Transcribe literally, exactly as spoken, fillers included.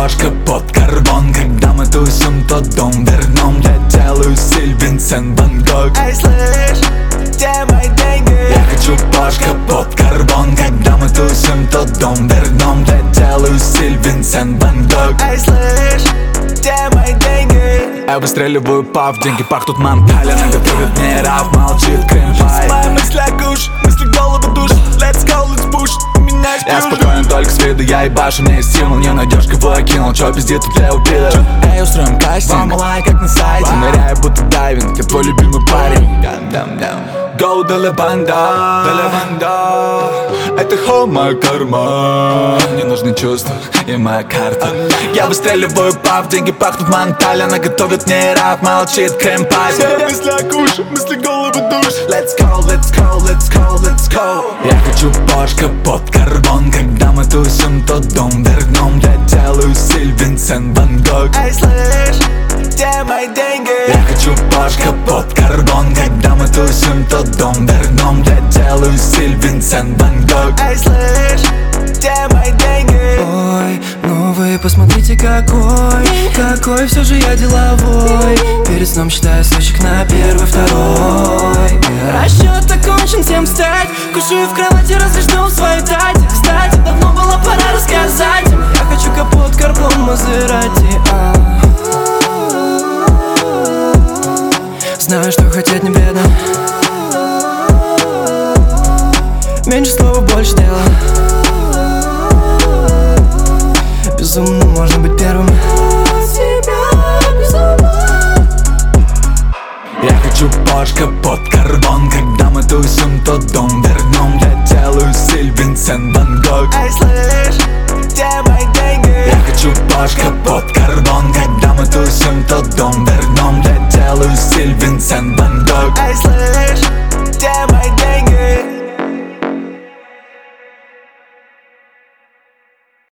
Пашка под карбон. Когда мы тусим, то дом вернем. Я делаю стиль Винсент Ван Гог. Эй, слышь, где мои деньги? Я хочу Пашка под карбон. Когда мы тусим, то дом вернем. Я делаю стиль Винсент Ван Гог. Эй, слышь, где мои деньги? Я выстреливаю пав, деньги пахнут манталина. Готовит мне раф, молчит крем-пай. Мои мысли куш, мысли голову душ. Let's go, let's push, у меня есть Я ключ. спокоен только с виду, я ебашу, мне есть стимул. Не найдешь, кого я кинул, чё пиздит тут для упидор. Эй, устроим кастинг, вам лайк как на сайте. Ныряю, будто дайвинг, я твой любимый парень. Go de la banda, de la banda. Это хо моя карма. Мне нужны чувства и моя карта. Я выстреливаю пав, деньги пахнут манталь. Она готовит мне раф, молчит крем-пай. Мысли куш, мысли голову душ. Let's go, let's go, let's go, let's go. Я хочу Пашка под карбон. Когда мы тусим, то дом вернем. Я делаю стиль Винсент Ван Гог. Эй, слышь, где мои деньги? Я хочу Пашка под карбон. Когда мы тусим, то дом вернем. Я делаю стиль Винсент Ван Гог. Эй, слышь, где мои деньги? Ой, ну вы посмотрите какой, какой все же я деловой. Перед сном считаю сочек на первый, второй. Расчет окончен, всем встать. Кушаю в кровати, разрешил свою тать. Кстати, давно было пора рассказать им. Я хочу капот, карбон, Мазерати. а. Знаю, что хотеть не бедно. Меньше слова, больше дела. Безумно можно быть первым. Я хочу Пашка под карбон.